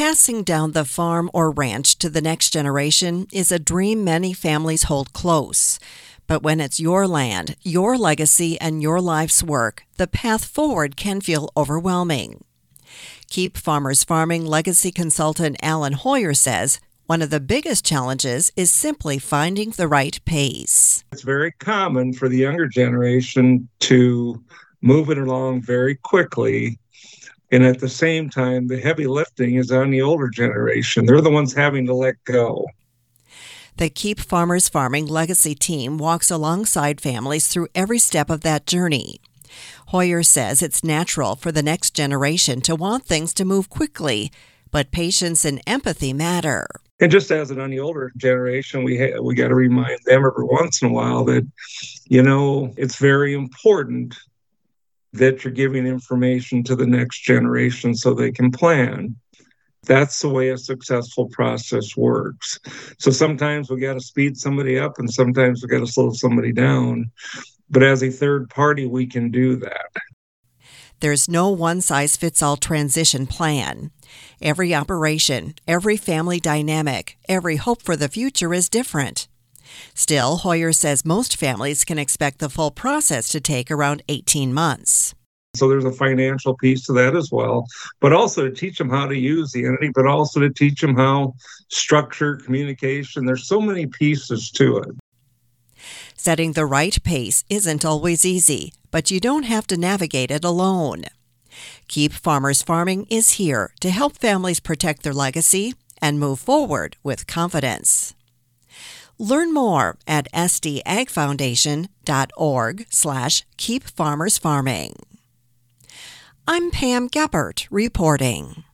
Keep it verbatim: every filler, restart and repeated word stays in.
Passing down the farm or ranch to the next generation is a dream many families hold close. But when it's your land, your legacy, and your life's work, the path forward can feel overwhelming. Keep Farmers Farming legacy consultant Alan Hoyer says one of the biggest challenges is simply finding the right pace. It's very common for the younger generation to move it along very quickly. And at the same time, the heavy lifting is on the older generation. They're the ones having to let go. The Keep Farmers Farming legacy team walks alongside families through every step of that journey. Hoyer says it's natural for the next generation to want things to move quickly, but patience and empathy matter. And just as it on the older generation, we ha- we got to remind them every once in a while that, you know, it's very important that you're giving information to the next generation so they can plan. That's the way a successful process works. So sometimes we got to speed somebody up and sometimes we got to slow somebody down. But as a third party, we can do that. There's no one-size-fits-all transition plan. Every operation, every family dynamic, every hope for the future is different. Still, Hoyer says most families can expect the full process to take around eighteen months. So there's a financial piece to that as well, but also to teach them how to use the entity, but also to teach them how structure, communication. There's so many pieces to it. Setting the right pace isn't always easy, but you don't have to navigate it alone. Keep Farmers Farming is here to help families protect their legacy and move forward with confidence. Learn more at sdagfoundation.org slash keep farmers farming. I'm Pam Geppert reporting.